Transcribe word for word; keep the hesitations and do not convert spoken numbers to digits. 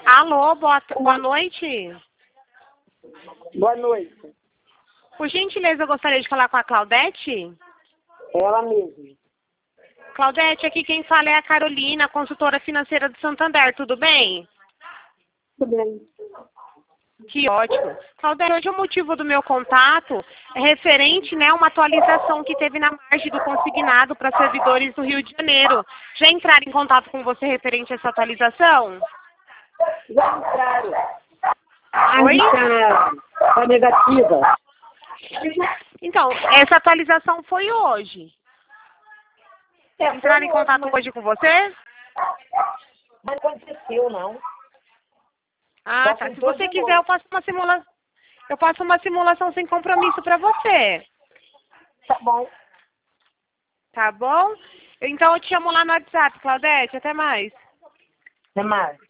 Alô, boa, boa noite. Boa noite. Por gentileza, eu gostaria de falar com a Claudete. Ela mesma. Claudete, aqui quem fala é a Carolina, consultora financeira do Santander, tudo bem? Tudo bem. Que ótimo. Claudete, hoje o motivo do meu contato é referente, né, a uma atualização que teve na margem do consignado para servidores do Rio de Janeiro. Já entraram em contato com você referente a essa atualização? Já entraram. Oi? Tá, tá negativa. Então, essa atualização foi hoje. É, Entraram em foi contato hoje, hoje com você? Não aconteceu, não. Ah, Só tá. Se pintou você de quiser, eu novo. faço uma simulação. Eu faço uma simulação sem compromisso para você. Tá bom. Tá bom? Então eu te chamo lá no WhatsApp, Claudete. Até mais. Até mais.